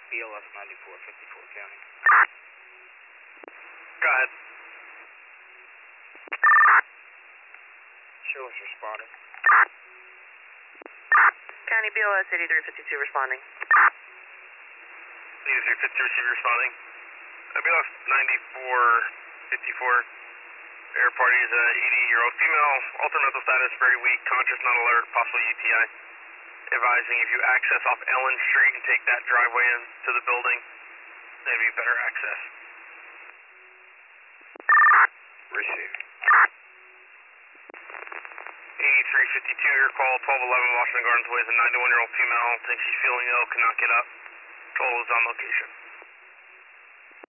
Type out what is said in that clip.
BLS 9454 County. Go ahead. Show us responding. County BLS 8352 responding. 8352 receiver responding. BLS 9454. Air party is a 80-year-old female. Altered mental status very weak. Conscious, not alert. Possible UTI. Advising if you access off Ellen Street and take that driveway into the building, there'd be better access. Receive. 8352, your call, 1211 Washington Gardens Way is a 91-year-old female. Thinks she's feeling ill, cannot get up. Total is on location.